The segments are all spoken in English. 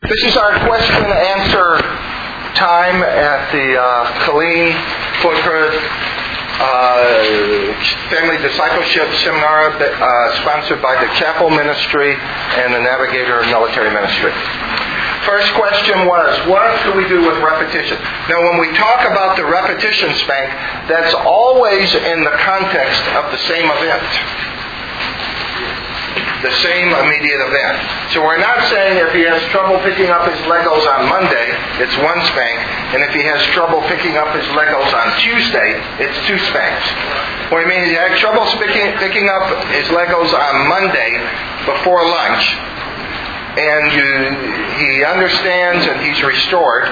This is our question and answer time at the Colleen Floyd Family Discipleship Seminar sponsored by the Chapel Ministry and the Navigator Military Ministry. First question was, what do we do with repetition? Now, when we talk about the repetition spank, that's always in the context of the same event. The same immediate event. So we're not saying if he has trouble picking up his Legos on Monday, it's one spank, and if he has trouble picking up his Legos on Tuesday, it's two spanks. What I mean is he had trouble picking up his Legos on Monday before lunch, and he understands and he's restored.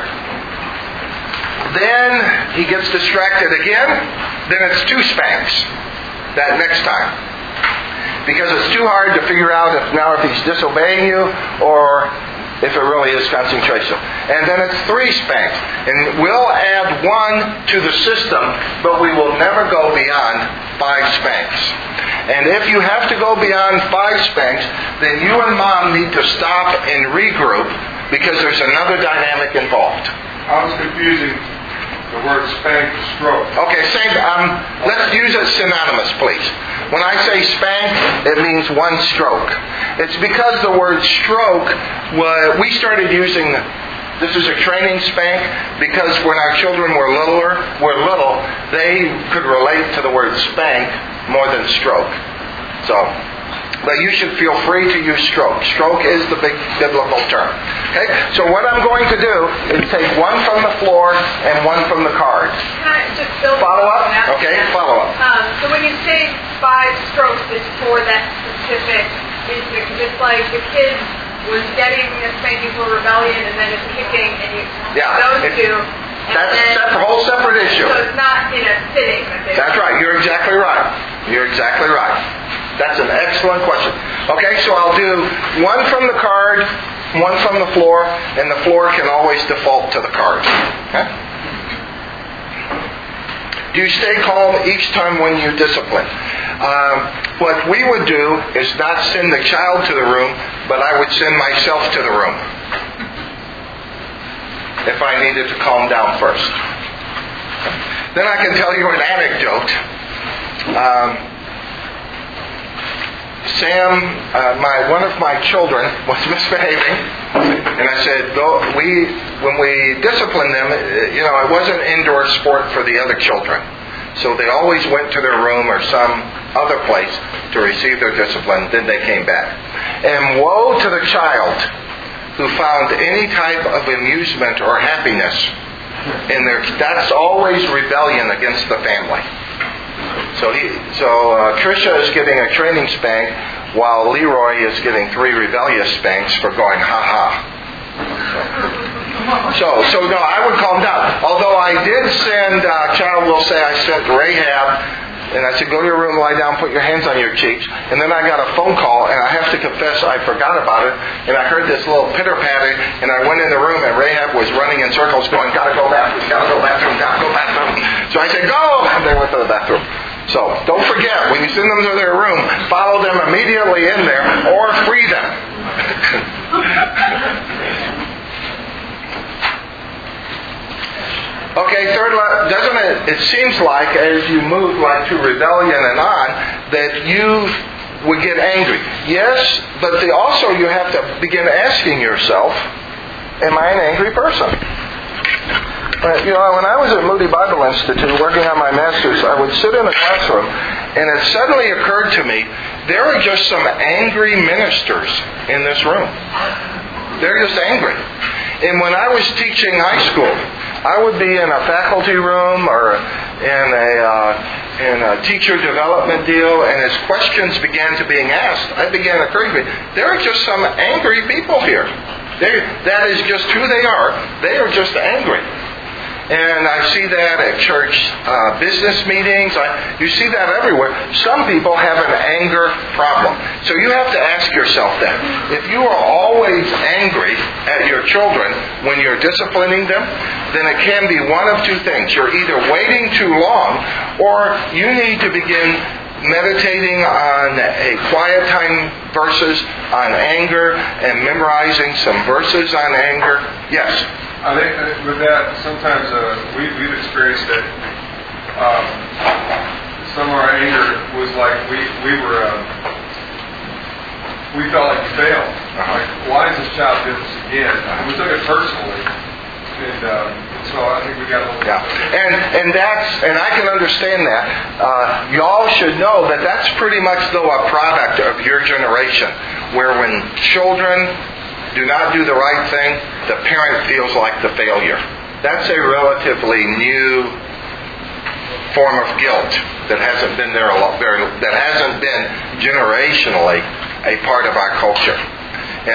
Then he gets distracted again, then it's two spanks that next time. Because it's too hard to figure out if he's disobeying you or if it really is concentration. And then it's three spanks. And we'll add one to the system, but we will never go beyond 5 spanks. And if you have to go beyond 5 spanks, then you and Mom need to stop and regroup because there's another dynamic involved. I was confusing the word spank to stroke. Okay, let's use it synonymous, please. When I say spank, it means one stroke. It's because the word stroke, we started using, this is a training spank, because when our children were little, they could relate to the word spank more than stroke. But you should feel free to use stroke. Stroke is the big biblical term. Okay? So what I'm going to do is take one from the floor and one from the card. Can I just build follow up? Okay, follow up. So when you say 5 strokes, it's for that specific incident. Just like the kid was getting a spanking for rebellion and then it's kicking and those two. That's a whole separate issue. So it's not in a sitting. That's right. You're exactly right. That's an excellent question. Okay, so I'll do one from the card, one from the floor, and the floor can always default to the card. Okay? Do you stay calm each time when you discipline? What we would do is not send the child to the room, but I would send myself to the room if I needed to calm down first. Then I can tell you an anecdote. Sam, one of my children was misbehaving, and I said, when we disciplined them, it wasn't indoor sport for the other children. So they always went to their room or some other place to receive their discipline, then they came back. And woe to the child who found any type of amusement or happiness in that's always rebellion against the family. So Trisha is getting a training spank while Leroy is getting 3 rebellious spanks for going ha-ha. So no, I would calm down. Although I did send, child will say I sent Rahab, and I said, go to your room, lie down, put your hands on your cheeks. And then I got a phone call, and I have to confess I forgot about it. And I heard this little pitter-patter, and I went in the room, and Rahab was running in circles going, gotta go bathroom, gotta go bathroom, gotta go bathroom. So I said, go! And they went to the bathroom. So don't forget, when you send them to their room, follow them immediately in there, or free them. Okay, third, doesn't it seems like as you move like to rebellion and on, that you would get angry. Yes, but also you have to begin asking yourself, am I an angry person? When I was at Moody Bible Institute working on my master's, I would sit in a classroom and it suddenly occurred to me, there are just some angry ministers in this room. They're just angry. And when I was teaching high school, I would be in a faculty room or in a teacher development deal, and as questions began to being asked, I began occurring to me, there are just some angry people here. That is just who they are. They are just angry. And I see that at church business meetings. You see that everywhere. Some people have an anger problem. So you have to ask yourself that. If you are always angry at your children when you're disciplining them, then it can be one of two things. You're either waiting too long, or you need to begin meditating on a quiet time verses on anger and memorizing some verses on anger? Yes. I think with that, sometimes we've experienced that some of our anger was like we felt like we failed. Like, why is this child doing this again? And we took it personally, and so I think we got a little. Yeah, and I can understand that. Y'all should know that that's pretty much though a product of your generation, where when children do not do the right thing, the parent feels like the failure. That's a relatively new form of guilt that hasn't been there that hasn't been generationally a part of our culture. And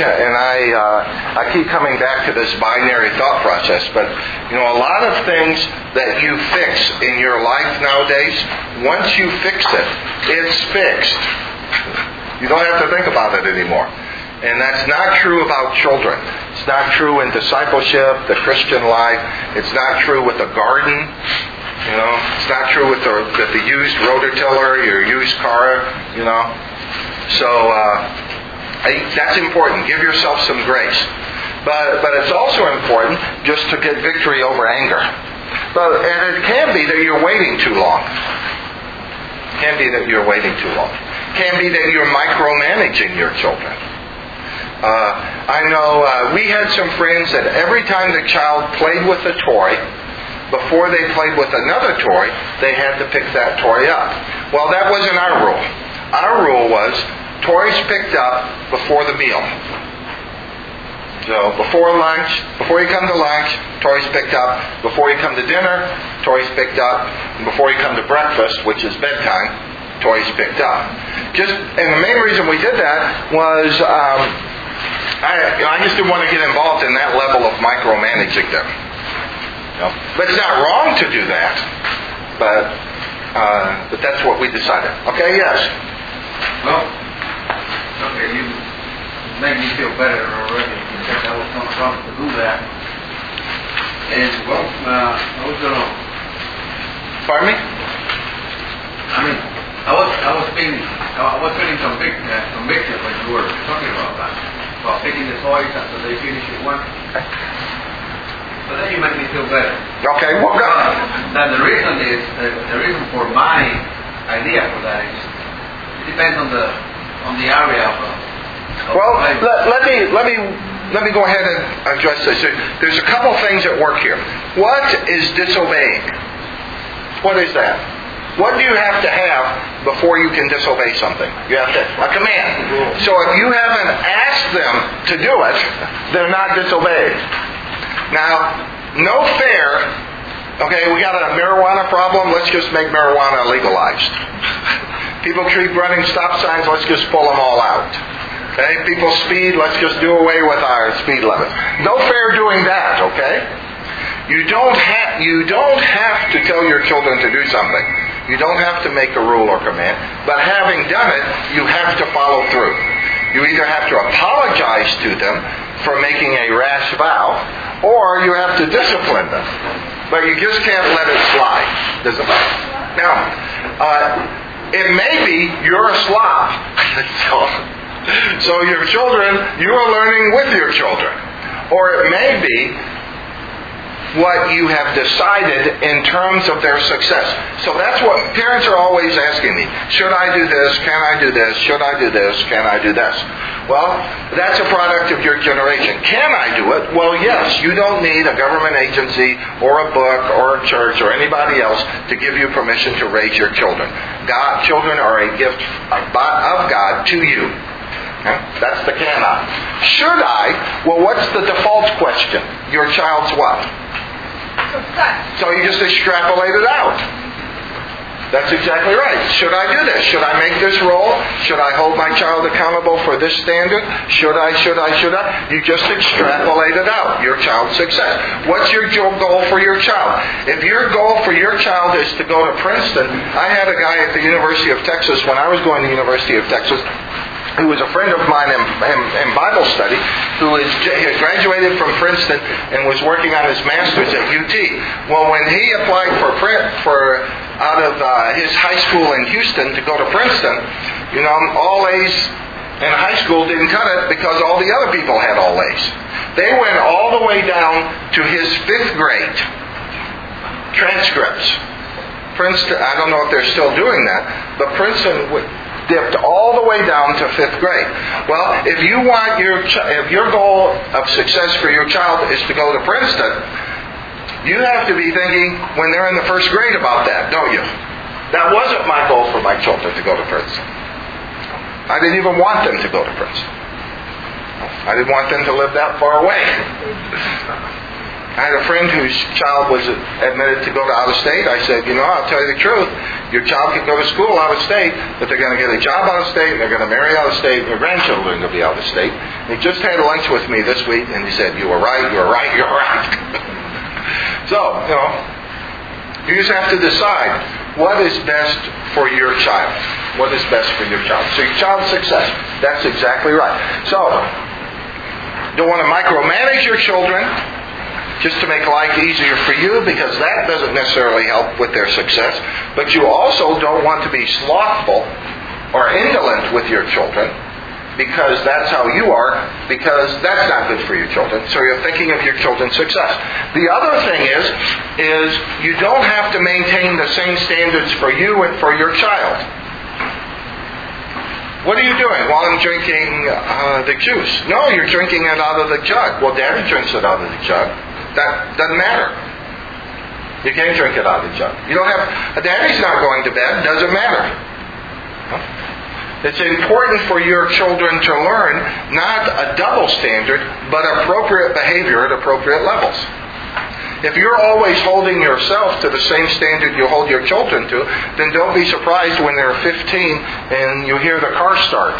I keep coming back to this binary thought process, but a lot of things that you fix in your life nowadays, once you fix it, it's fixed. You don't have to think about it anymore. And that's not true about children. It's not true in discipleship, the Christian life. It's not true with the garden. It's not true with the used rototiller, your used car. So that's important. Give yourself some grace. But it's also important just to get victory over anger. And it can be that you're waiting too long. It can be that you're waiting too long. It can be that you're micromanaging your children. I know we had some friends that every time the child played with a toy, before they played with another toy, they had to pick that toy up. Well, that wasn't our rule. Our rule was toys picked up before the meal. So before lunch, before you come to lunch, toys picked up. Before you come to dinner, toys picked up. And before you come to breakfast, which is bedtime, toys picked up. And the main reason we did that was I just didn't want to get involved in that level of micromanaging them. But it's not wrong to do that. But that's what we decided. Okay, yes? Well, okay, you made me feel better already because I was not trying to do that. And, well, I was going to... Pardon me? I was feeling convicted when you were talking about that. About picking the toys after they finish your work. Okay. But then you make me feel better. Okay, well, go ahead. Now the reason for my idea for that is it depends on the area of well, let me go ahead and address this. There's a couple things at work here. What is disobeying? What is that? What do you have to have before you can disobey something? You have to a command. So if you haven't asked them to do it, they're not disobeying. Now, no fair, okay, we got a marijuana problem, let's just make marijuana legalized. People keep running stop signs, let's just pull them all out. Okay, people speed, let's just do away with our speed limit. No fair doing that, okay? You don't have to tell your children to do something. You don't have to make a rule or command. But having done it, you have to follow through. You either have to apologize to them for making a rash vow, or you have to discipline them. But you just can't let it slide. Now, it may be you're a slob. So your children, you are learning with your children. Or it may be what you have decided in terms of their success. So that's what parents are always asking me. Should I do this? Can I do this? Should I do this? Can I do this? Well, that's a product of your generation. Can I do it? Well, yes. You don't need a government agency or a book or a church or anybody else to give you permission to raise your children. Children are a gift of God to you. Okay? That's the cannot. Should I? Well, what's the default question? Your child's what? So you just extrapolate it out. That's exactly right. Should I do this? Should I make this role? Should I hold my child accountable for this standard? Should I? You just extrapolate it out. Your child's success. What's your goal for your child? If your goal for your child is to go to Princeton, I had a guy at the University of Texas when I was going to the University of Texas who was a friend of mine in Bible study, who had graduated from Princeton and was working on his master's at UT. Well, when he applied for his high school in Houston to go to Princeton, all A's in high school didn't cut it because all the other people had all A's. They went all the way down to his 5th grade transcripts. Princeton, I don't know if they're still doing that, but Princeton dipped all the way down to 5th grade. Well, if you want if your goal of success for your child is to go to Princeton, you have to be thinking when they're in the 1st grade about that, don't you? That wasn't my goal for my children to go to Princeton. I didn't even want them to go to Princeton. I didn't want them to live that far away. I had a friend whose child was admitted to go to out of state. I said, I'll tell you the truth. Your child can go to school out of state, but they're going to get a job out of state, and they're going to marry out of state, and their grandchildren will be out of state. And he just had lunch with me this week, and he said, you were right, you were right, you were right. So, you just have to decide what is best for your child. What is best for your child? So your child's success. That's exactly right. So, don't want to micromanage your children just to make life easier for you, because that doesn't necessarily help with their success. But you also don't want to be slothful or indolent with your children, because that's how you are, because that's not good for your children. So you're thinking of your children's success. The other thing is you don't have to maintain the same standards for you and for your child. What are you doing? Well, I'm drinking the juice. No, you're drinking it out of the jug. Well, Daddy drinks it out of the jug. That doesn't matter. You can't drink it out of the jug. You don't have... Daddy's not going to bed. Doesn't matter. It's important for your children to learn not a double standard, but appropriate behavior at appropriate levels. If you're always holding yourself to the same standard you hold your children to, then don't be surprised when they're 15 and you hear the car start.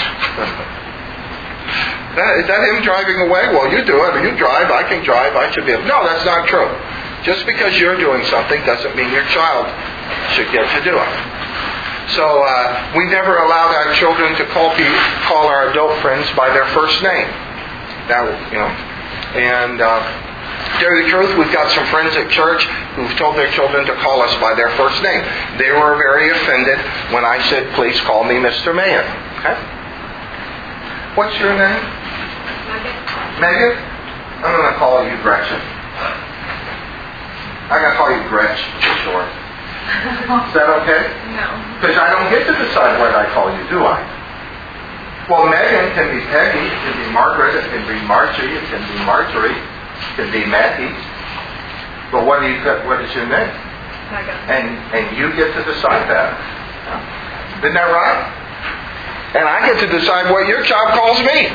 Is that him driving away? Well, you do it. You drive. I can drive. I should be able... No, that's not true. Just because you're doing something doesn't mean your child should get to do it. So we never allowed our children to call our adult friends by their first name. Now, and to tell you the truth, we've got some friends at church who've told their children to call us by their first name. They were very offended when I said, please call me Mr. Mayan. Okay? What's your name? Megan? I'm going to call you Gretchen. I'm going to call you Gretch for short. Is that okay? No. Because I don't get to decide what I call you, do I? Well, Megan can be Peggy, it can be Margaret, it can be Margie, it can be Marjorie, it can be Maggie. But what is your name? Megan. And you get to decide that. Isn't that right? And I get to decide what your child calls me.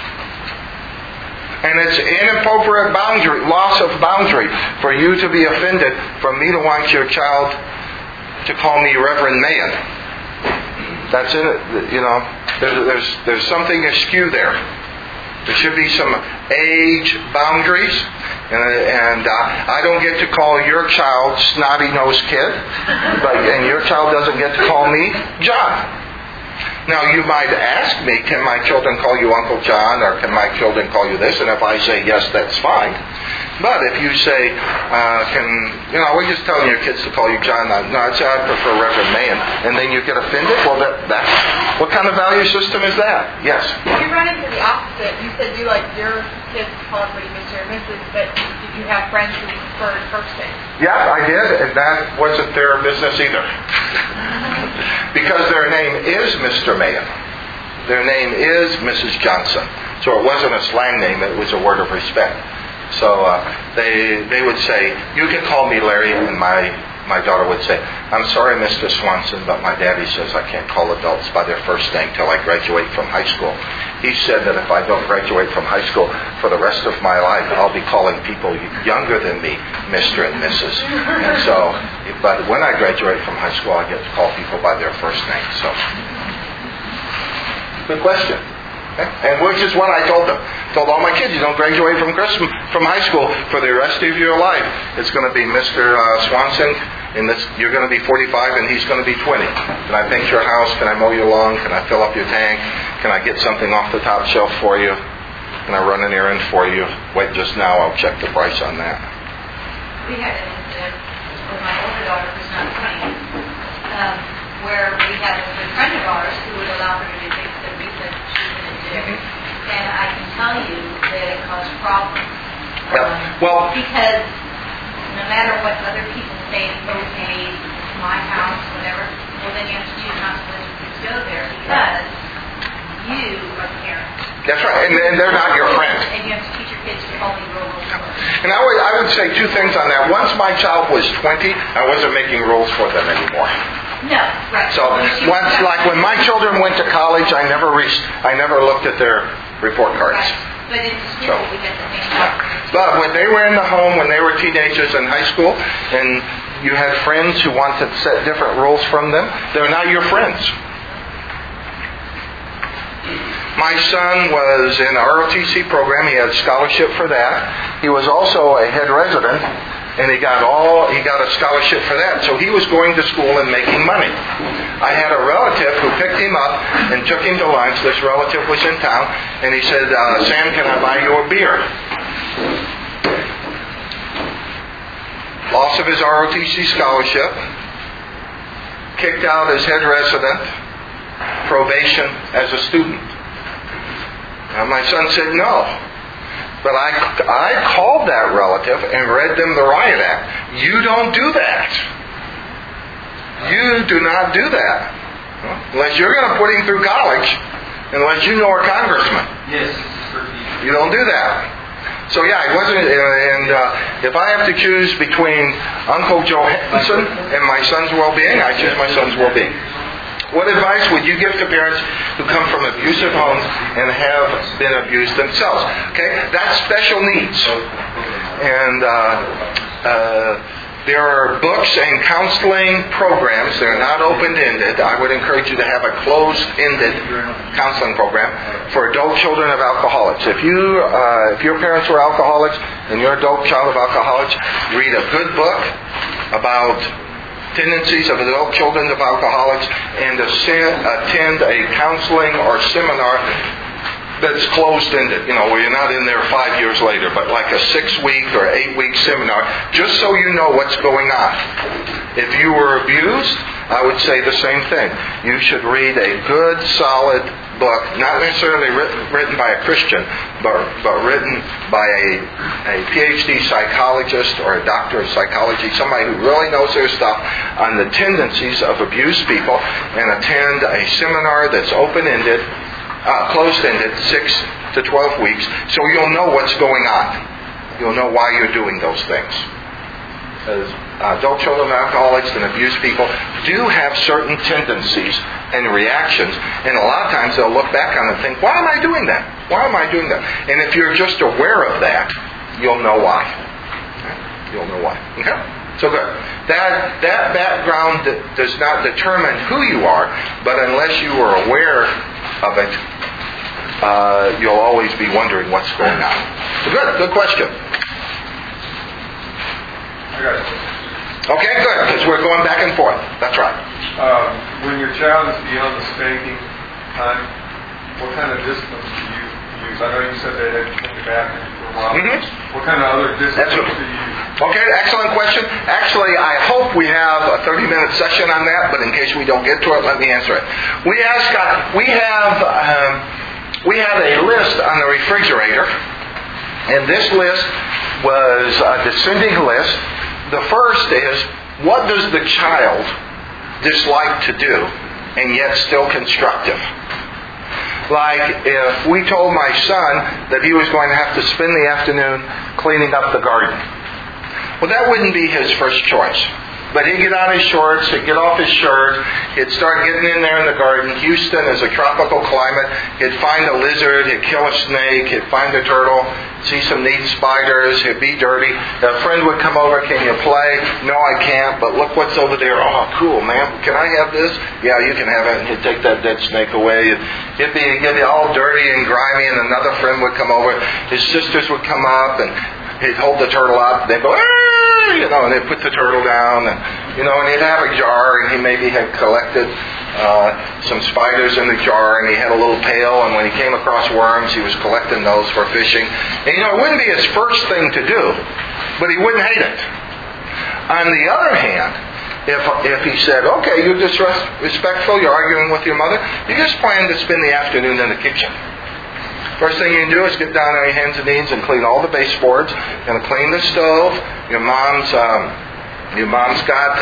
And it's inappropriate loss of boundary for you to be offended for me to want your child to call me Reverend Mayan. That's it. There's something askew there. There should be some age boundaries, and I don't get to call your child snotty-nosed kid, and your child doesn't get to call me John. Now, you might ask me, can my children call you Uncle John, or can my children call you this? And if I say yes, that's fine. But if you say, we're just telling your kids to call you John. No, I'd say I prefer Reverend Mayan. And then you get offended? Well, what kind of value system is that? Yes? You run into the opposite. You said you like your kids to call everybody Mr. and Mrs., but did you have friends who preferred first name? Yeah, I did. And that wasn't their business either. Because their name is Mr. Mayan. Their name is Mrs. Johnson. So it wasn't a slang name, it was a word of respect. So they would say, you can call me Larry, and my daughter would say, I'm sorry, Mr. Swanson, but my daddy says I can't call adults by their first name till I graduate from high school. He said that if I don't graduate from high school for the rest of my life, I'll be calling people younger than me Mr. and Mrs. And so, but when I graduate from high school, I get to call people by their first name. So, good question. Okay? And which is what I told them. Told all my kids, you don't graduate from high school for the rest of your life. It's going to be Mr. Swanson, and you're going to be 45 and he's going to be 20. Can I paint your house? Can I mow your lawn? Can I fill up your tank? Can I get something off the top shelf for you? Can I run an errand for you? Wait just now, I'll check the price on that. We had an incident with my older daughter who's not 20. where we had a good friend of ours who would allow her to do things that we said she couldn't do. And I can tell you that it caused problems. Because no matter what other people say, it's okay, it's my house, whatever, well then you have to choose not to let your kids go there because you are the parents. That's right, and they're not your friends. And you have to teach your kids to follow your rules. And I would say two things on that. Once my child was 20, I wasn't making rules for them anymore. No, right. So once, like when my children went to college, I never looked at their report cards. Right. But in school, we get the same stuff. But when they were in the home, when they were teenagers in high school, and you had friends who wanted to set different rules from them, they're not your friends. My son was in the ROTC program. He had a scholarship for that. He was also a head resident, and he got a scholarship for that. So he was going to school and making money. I had a relative who picked him up and took him to lunch. This relative was in town, and he said, "Sam, can I buy you a beer?" Loss of his ROTC scholarship, kicked out as head resident, probation as a student. My son said no. But I called that relative and read them the riot act. You don't do that. You do not do that. Unless you're going to put him through college, unless you know a congressman. Yes. You don't do that. So yeah, it wasn't, and if I have to choose between Uncle Joe Henson and my son's well-being, I choose my son's well-being. What advice would you give to parents who come from abusive homes and have been abused themselves? Okay, that's special needs. And there are books and counseling programs. They're not open-ended. I would encourage you to have a closed-ended counseling program for adult children of alcoholics. If your parents were alcoholics and you're an adult child of alcoholics, read a good book about tendencies of adult children of alcoholics and attend a counseling or seminar that's closed-ended, where you're not in there 5 years later, but like a 6-week or 8-week seminar, just so you know what's going on. If you were abused, I would say the same thing. You should read a good, solid book, not necessarily written by a Christian, but written by a PhD psychologist or a doctor of psychology, somebody who really knows their stuff on the tendencies of abused people, and attend a seminar that's open-ended, closed-ended, 6 to 12 weeks, so you'll know what's going on. You'll know why you're doing those things. As adult children of alcoholics and abused people do have certain tendencies and reactions, and a lot of times they'll look back on it and think, why am I doing that? Why am I doing that? And if you're just aware of that, you'll know why. You'll know why. Okay? So good. That background does not determine who you are, but unless you are aware of it, you'll always be wondering what's going on. So good question. Okay, good, because we're going back and forth. That's right. When your child is beyond the spanking time, what kind of disciplines do you use? I know you said they had to take the bathroom for a while. Mm-hmm. What kind of other disciplines do you use? Okay, excellent question. Actually, I hope we have a 30-minute session on that, but in case we don't get to it, let me answer it. We have a list on the refrigerator, and this list was a descending list. The first is, what does the child dislike to do and yet still constructive? Like if we told my son that he was going to have to spend the afternoon cleaning up the garden. Well, that wouldn't be his first choice. But he'd get on his shorts, he'd get off his shirt, he'd start getting in there in the garden. Houston is a tropical climate. He'd find a lizard, he'd kill a snake, he'd find a turtle, see some neat spiders, he'd be dirty. A friend would come over, can you play? No, I can't, but look what's over there. Oh, cool, man. Can I have this? Yeah, you can have it. And he'd take that dead snake away. He'd be all dirty and grimy, and another friend would come over. His sisters would come up, and he'd hold the turtle up. They'd go, and they'd put the turtle down, and he'd have a jar, and he maybe had collected some spiders in the jar, and he had a little pail, and when he came across worms, he was collecting those for fishing. And it wouldn't be his first thing to do, but he wouldn't hate it. On the other hand, if he said, okay, you're disrespectful, you're arguing with your mother, you just plan to spend the afternoon in the kitchen. First thing you can do is get down on your hands and knees and clean all the baseboards. You're going to clean the stove. Your mom's got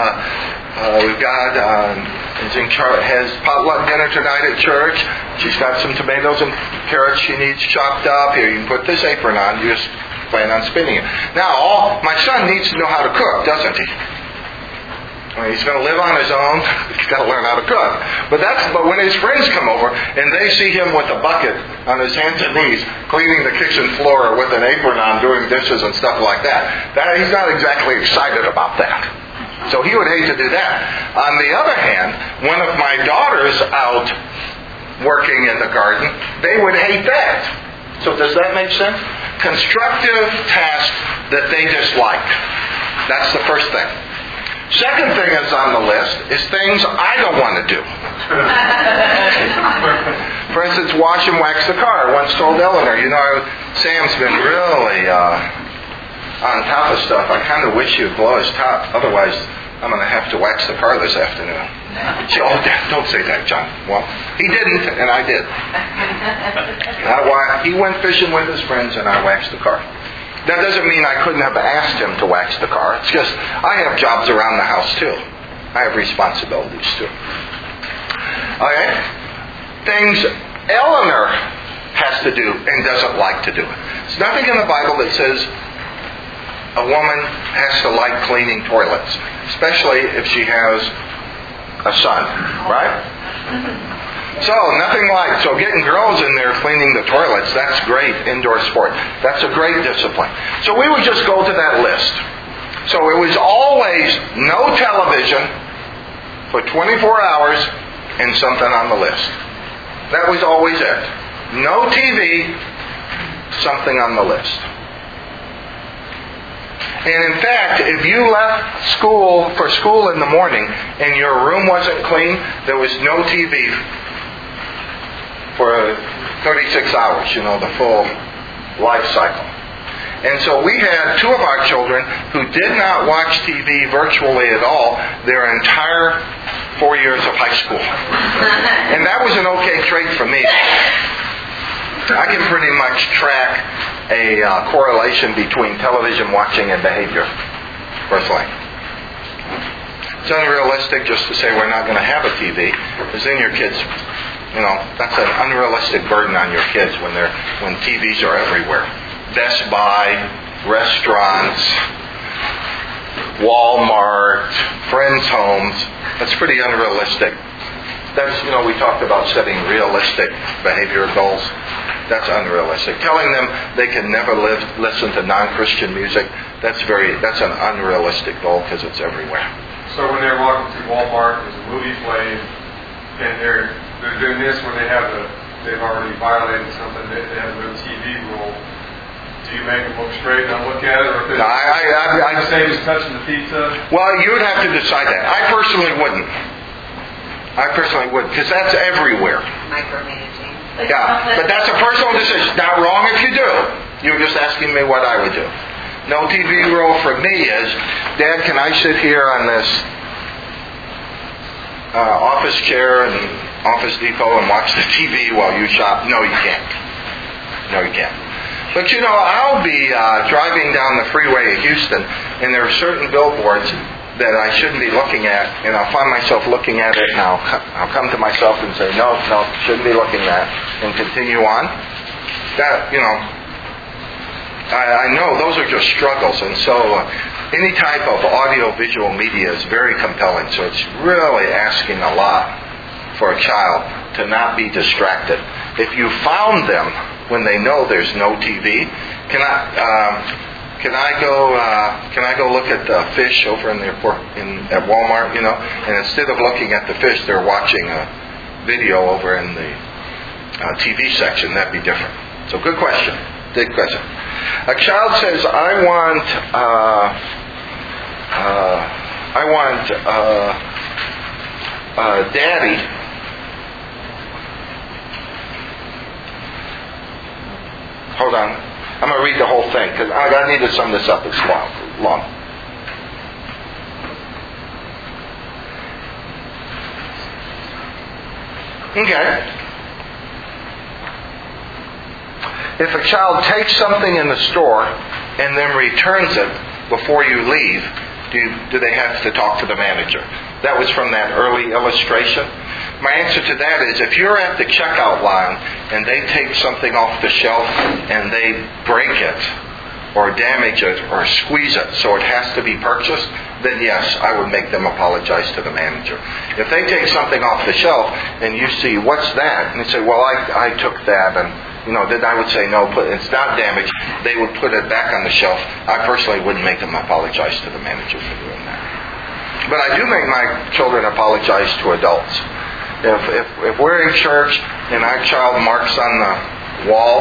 has potluck dinner tonight at church. She's got some tomatoes and carrots she needs chopped up. Here, you can put this apron on. You just plan on spinning it. Now, my son needs to know how to cook, doesn't he? I mean, he's going to live on his own. He's got to learn how to cook. But when his friends come over and they see him with a bucket on his hands and knees, cleaning the kitchen floor with an apron on, doing dishes and stuff like that he's not exactly excited about that. So he would hate to do that. On the other hand, one of my daughters out working in the garden, they would hate that. So does that make sense? Constructive tasks that they dislike. That's the first thing. Second thing that's on the list is things I don't want to do. For instance, wash and wax the car. I once told Eleanor, Sam's been really on top of stuff. I kind of wish you'd blow his top. Otherwise, I'm going to have to wax the car this afternoon. She, don't say that, John. Well, he didn't, and I did. He went fishing with his friends, and I waxed the car. That doesn't mean I couldn't have asked him to wax the car. It's just I have jobs around the house too. I have responsibilities too. Okay? Things Eleanor has to do and doesn't like to do. There's nothing in the Bible that says a woman has to like cleaning toilets, especially if she has a son, right? So getting girls in there cleaning the toilets, that's great indoor sport. That's a great discipline. So we would just go to that list. So it was always no television for 24 hours and something on the list. That was always it. No TV, something on the list. And in fact, if you left for school in the morning and your room wasn't clean, there was no TV for 36 hours, the full life cycle. And so we had two of our children who did not watch TV virtually at all their entire 4 years of high school. And that was an okay trait for me. I can pretty much track a correlation between television watching and behavior, personally. It's unrealistic just to say we're not going to have a TV, because then your kids... that's an unrealistic burden on your kids when TVs are everywhere. Best Buy, restaurants, Walmart, friends' homes. That's pretty unrealistic. We talked about setting realistic behavior goals. That's unrealistic. Telling them they can never listen to non-Christian music, that's an unrealistic goal because it's everywhere. So when they're walking through Walmart, there's a movie playing, and they're doing this when they've already violated something. They have a TV rule. Do you make them look straight and look at it, or if it's the same as touching the pizza? Well, you would have to decide that. I personally wouldn't, because that's everywhere. Micromanaging. Yeah, but that's a personal decision. Not wrong if you do. You're just asking me what I would do. No TV rule for me is, Dad, can I sit here on this office chair in Office Depot and watch the TV while you shop? No, you can't. But I'll be driving down the freeway of Houston, and there are certain billboards that I shouldn't be looking at, and I'll find myself looking at it, and I'll come to myself and say, no, shouldn't be looking at, and continue on. That, I know those are just struggles, and so any type of audio-visual media is very compelling, so it's really asking a lot for a child to not be distracted. If you found them when they know there's no TV, can I go look at the fish over at Walmart, and instead of looking at the fish, they're watching a video over in the TV section. That'd be different. So good question. Good question. A child says, I want Daddy. Hold on. I'm going to read the whole thing because I need to sum this up. It's long. Okay. If a child takes something in the store and then returns it before you leave, do they have to talk to the manager? That was from that early illustration. My answer to that is, if you're at the checkout line and they take something off the shelf and they break it or damage it or squeeze it so it has to be purchased, then yes, I would make them apologize to the manager. If they take something off the shelf and you see, what's that? And they say, well, I took that, and then I would say, no, it's not damaged. They would put it back on the shelf. I personally wouldn't make them apologize to the manager for doing that. But I do make my children apologize to adults. If we're in church and our child marks on the wall,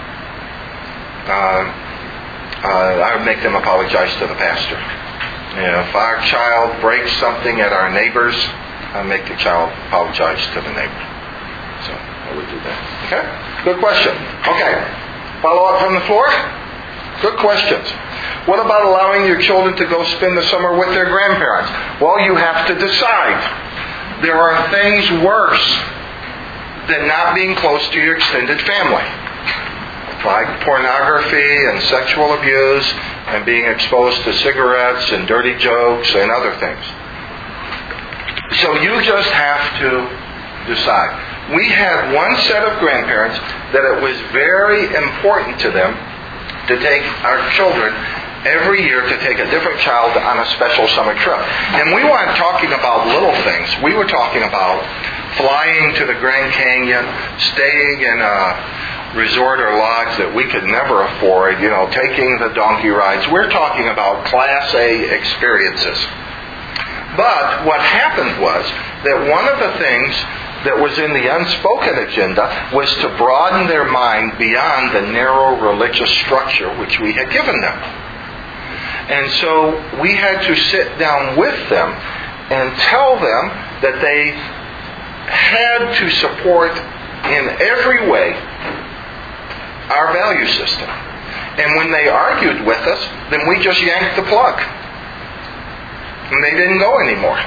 I would make them apologize to the pastor. If our child breaks something at our neighbor's, I make the child apologize to the neighbor. So I would do that. Okay? Good question. Okay. Follow up from the floor? Good questions. What about allowing your children to go spend the summer with their grandparents? Well, you have to decide. There are things worse than not being close to your extended family, like pornography and sexual abuse and being exposed to cigarettes and dirty jokes and other things. So you just have to decide. We had one set of grandparents that it was very important to them to take our children every year to take a different child on a special summer trip. And we weren't talking about little things. We were talking about flying to the Grand Canyon, staying in a resort or lodge that we could never afford, taking the donkey rides. We're talking about Class A experiences. But what happened was that one of the things that was in the unspoken agenda was to broaden their mind beyond the narrow religious structure which we had given them. And so we had to sit down with them and tell them that they had to support in every way our value system. And when they argued with us, then we just yanked the plug. And they didn't go anymore.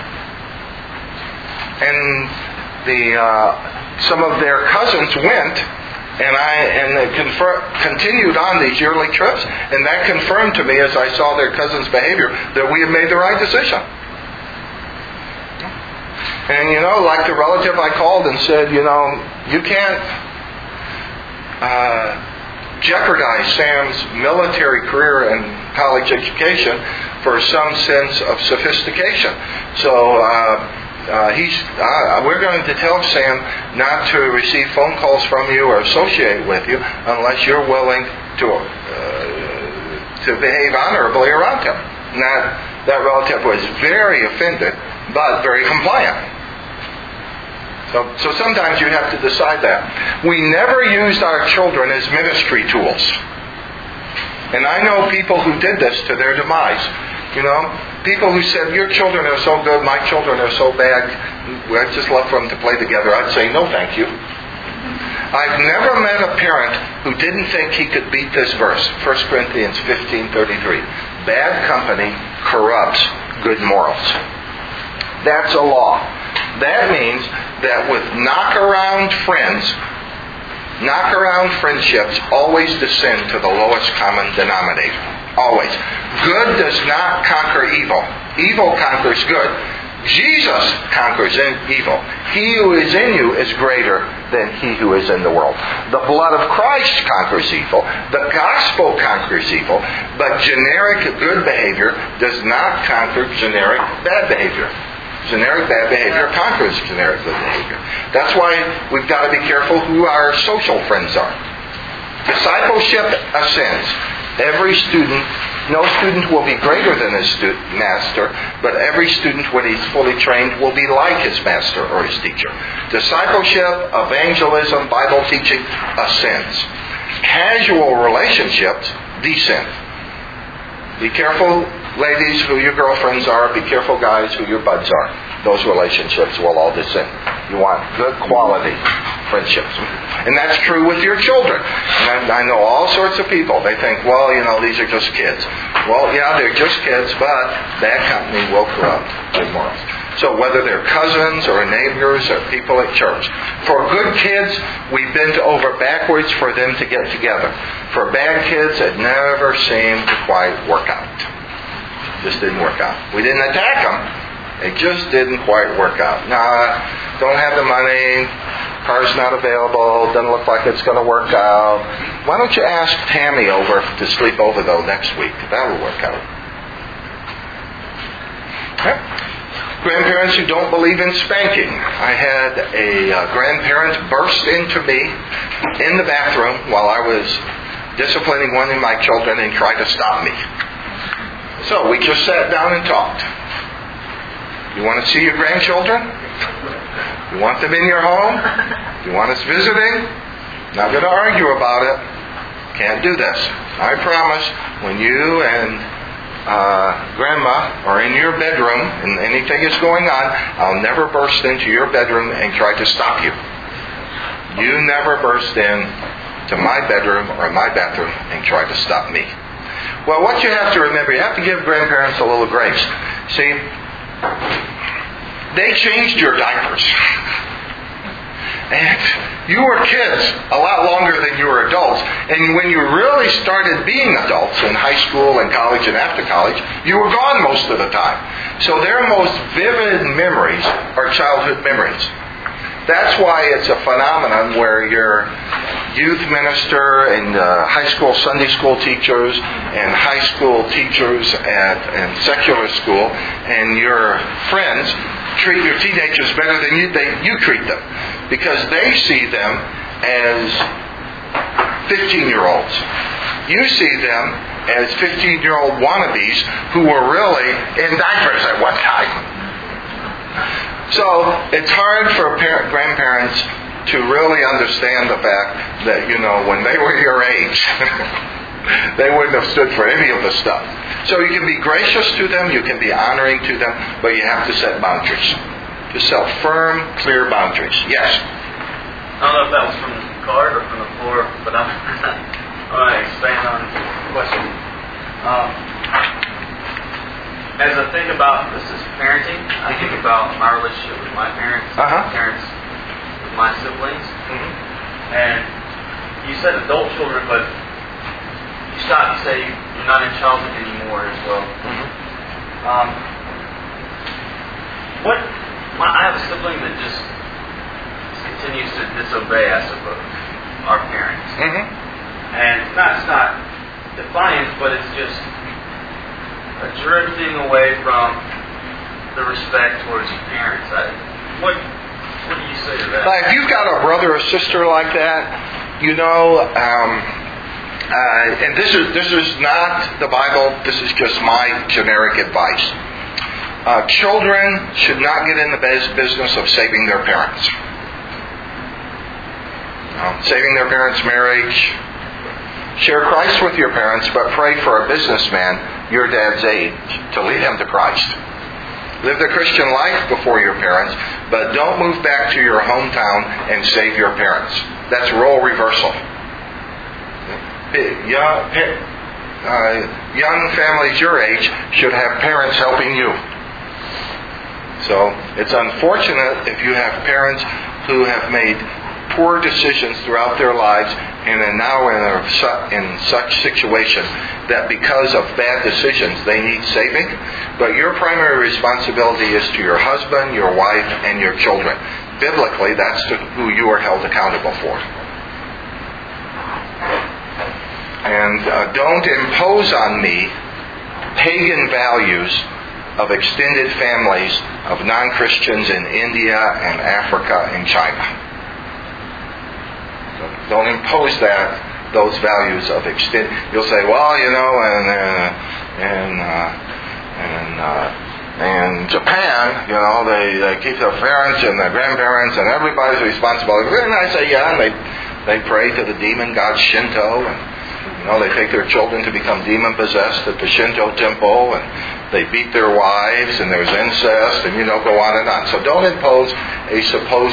And some of their cousins went, and they continued on these yearly trips, and that confirmed to me as I saw their cousins' behavior that we had made the right decision. And like the relative I called and said, you can't jeopardize Sam's military career and college education for some sense of sophistication. So we're going to tell Sam not to receive phone calls from you or associate with you unless you're willing to behave honorably around him. And that relative was very offended, but very compliant. So sometimes you have to decide that. We never used our children as ministry tools. And I know people who did this to their demise. People who said, your children are so good, my children are so bad, I'd just love for them to play together. I'd say, no thank you. I've never met a parent who didn't think he could beat this verse, 1 Corinthians 15:33. Bad company corrupts good morals. That's a law. That means that with knock-around friendships always descend to the lowest common denominator. Always. Good does not conquer evil. Evil conquers good. Jesus conquers evil. He who is in you is greater than he who is in the world. The blood of Christ conquers evil. The gospel conquers evil. But generic good behavior does not conquer generic bad behavior. Generic bad behavior conquers generic good behavior. That's why we've got to be careful who our social friends are. Discipleship ascends. No student will be greater than his master, but every student, when he's fully trained, will be like his master or his teacher. Discipleship, evangelism, Bible teaching ascends. Casual relationships descend. Be careful, ladies, who your girlfriends are. Be careful, guys, who your buds are. Those relationships will all descend. You want good quality friendships. And that's true with your children. And I know all sorts of people. They think, well, these are just kids. Well, yeah, they're just kids, but bad company will corrupt good morals. So whether they're cousins or neighbors or people at church. For good kids, we bent over backwards for them to get together. For bad kids, it never seemed to quite work out. Just didn't work out. We didn't attack them. It just didn't quite work out. Nah, don't have the money. Car's not available. Doesn't look like it's going to work out. Why don't you ask Tammy over to sleep over, though, next week? That'll work out. Okay. Grandparents who don't believe in spanking. I had a grandparent burst into me in the bathroom while I was disciplining one of my children and tried to stop me. So we just sat down and talked. You want to see your grandchildren? You want them in your home? You want us visiting? Not going to argue about it. Can't do this. I promise when you and Grandma are in your bedroom and anything is going on, I'll never burst into your bedroom and try to stop you. You never burst in to my bedroom or my bathroom and try to stop me. Well, what you have to remember, you have to give grandparents a little grace. See, they changed your diapers. And you were kids a lot longer than you were adults. And when you really started being adults in high school and college and after college, you were gone most of the time. So their most vivid memories are childhood memories. That's why it's a phenomenon where your youth minister and high school Sunday school teachers and high school teachers and secular school and your friends treat your teenagers better than you treat them. Because they see them as 15-year-olds. You see them as 15-year-old wannabes who were really in diapers at one time. So it's hard for grandparents to really understand the fact that, when they were your age, they wouldn't have stood for any of the stuff. So you can be gracious to them, you can be honoring to them, but you have to set boundaries. To set firm, clear boundaries. Yes? I don't know if that was from the card or from the floor, but I'm going to expand on the question. As I think about this is parenting, I think about my relationship with my parents, parents with my siblings. And you said adult children, but you stopped to say you're not in childhood anymore as well. I have a sibling that just continues to disobey, I suppose, our parents. And it's not defiance, but it's just a drifting away from the respect towards your parents. What do you say to that? If you've got a brother or sister like that, and this is not the Bible, this is just my generic advice. Children should not get in the business of saving their parents. Saving their parents' marriage. Share Christ with your parents, but pray for a businessman your dad's age to lead him to Christ. Live the Christian life before your parents, but don't move back to your hometown and save your parents. That's role reversal. Young families your age should have parents helping you. So it's unfortunate if you have parents who have made poor decisions throughout their lives and are now in such situation that because of bad decisions they need saving. But your primary responsibility is to your husband, your wife, and your children. Biblically, that's who you are held accountable for. And don't impose on me pagan values of extended families of non-Christians in India and Africa and China. Don't impose those values of extended. You'll say, well, in Japan, they keep their parents and their grandparents and everybody's responsible. And I say, yeah, and they pray to the demon god Shinto, and they take their children to become demon-possessed at the Shinto temple, and they beat their wives, and there's incest, and go on and on. So don't impose a supposed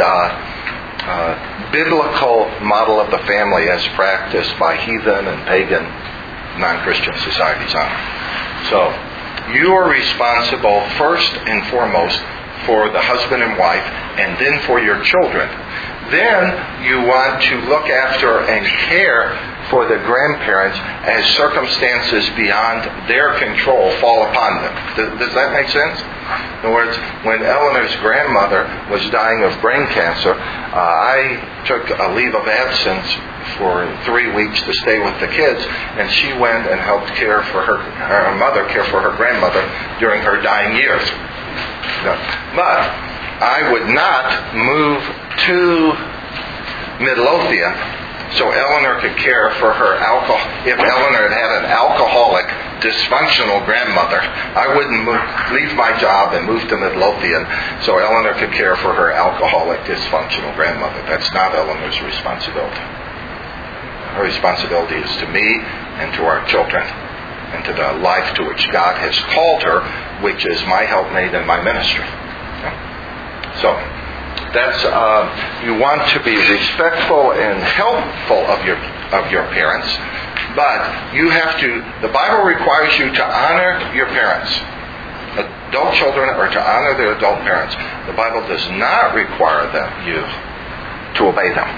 biblical model of the family as practiced by heathen and pagan non-Christian societies on it. So you are responsible first and foremost for the husband and wife, and then for your children. Then you want to look after and care for the grandparents as circumstances beyond their control fall upon them. Does that make sense? In other words, when Eleanor's grandmother was dying of brain cancer, I took a leave of absence for 3 weeks to stay with the kids, and she went and helped care for her mother, care for her grandmother during her dying years. But I would not move to Midlothian so Eleanor could care for her alcohol. If Eleanor had an alcoholic, dysfunctional grandmother, I wouldn't leave my job and move to Midlothian so Eleanor could care for her alcoholic, dysfunctional grandmother. That's not Eleanor's responsibility. Her responsibility is to me and to our children and to the life to which God has called her, which is my helpmate and my ministry. Okay? So, that's you want to be respectful and helpful of your parents, but you have to. The Bible requires you to honor your parents, adult children, or to honor their adult parents. The Bible does not require you to obey them,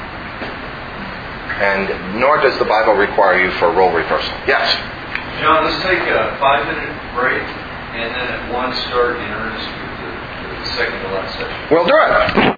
and nor does the Bible require you for role reversal. Yes, John. Let's take a 5-minute break, and then at 1 start in earnest with the second to last session. We'll do it.